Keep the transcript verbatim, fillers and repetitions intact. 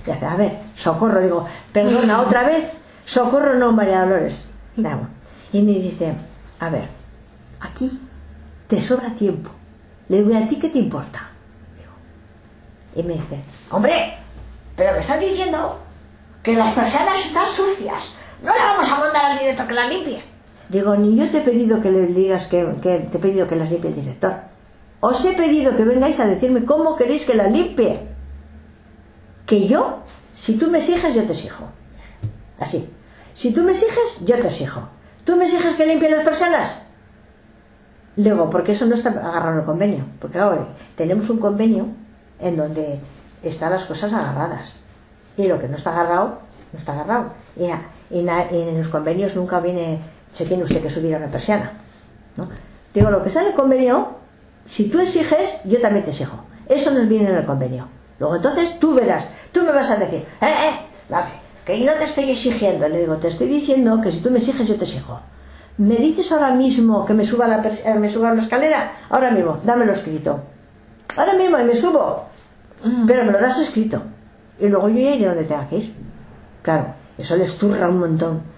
Y hace, a ver, Socorro, digo, perdona, otra vez, Socorro no, María Dolores. Claro. Y me dice, a ver, aquí te sobra tiempo. Le digo, ¿y a ti qué te importa? Digo, y me dice, hombre, pero me estás diciendo que las persianas están sucias, no le vamos a mandar al director que las limpie. Digo, ni yo te he pedido que le digas que, que te he pedido que las limpie el director. Os he pedido que vengáis a decirme cómo queréis que las limpie. Que yo, si tú me exiges, yo te exijo. Así. Si tú me exiges, yo te exijo. ¿Tú me exiges que limpie las persianas? Digo, porque eso no está agarrado en el convenio. Porque ahora tenemos un convenio en donde están las cosas agarradas. Y lo que no está agarrado, no está agarrado. Y, y, y en los convenios nunca viene, se tiene usted que subir a una persiana, ¿no? Digo, lo que está en el convenio, si tú exiges, yo también te exijo. Eso nos viene en el convenio. Luego entonces tú verás, tú me vas a decir, eh, eh, que yo no te estoy exigiendo. Le digo, te estoy diciendo que si tú me exiges, yo te exijo. ¿Me dices ahora mismo que me suba la, eh, me suba la escalera? Ahora mismo, dámelo escrito. Ahora mismo, y me subo. Mm. Pero me lo das escrito. Y luego yo ya iré donde tenga que ir. Claro, eso les turra un montón.